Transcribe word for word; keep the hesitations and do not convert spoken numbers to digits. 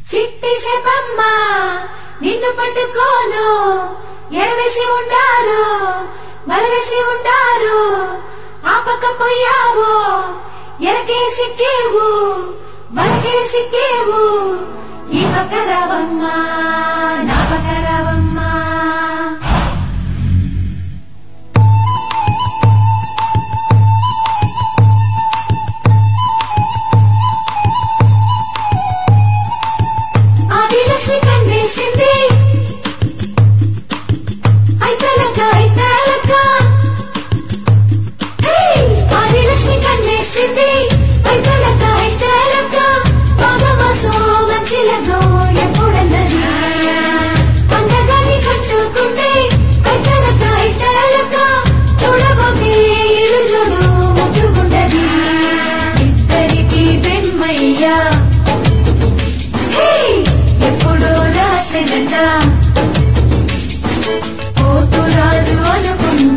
చిట్టి సేపమ్మ నిన్ను పట్టుకోను ఎరవేసి ఉండారు బలవేసి ఉండారు ఆపకపోయావో ఎరకే సిక్కేవు బలకే సిక్కేవు ఈ పక్కరావమ్మా నా పక్కరావమ్మా ఆదిలక్ష్మి కన్నేసింది ఐతలక ఐతలక ఆదిలక్ష్మి కన్నేసింది ఐతలక ఐతలక పాదమాసో మంచిలగో ఎప్పుడన్నది అందగాని కట్టుకుంటే ఐతలక ఐతలక చూడబోతే ఇడు చూడు ముద్దుగుండది ఇద్దరికి బెమ్మయ్యా ఎప్పుడో రాసేనంట పోతు రాజు అనుకున్న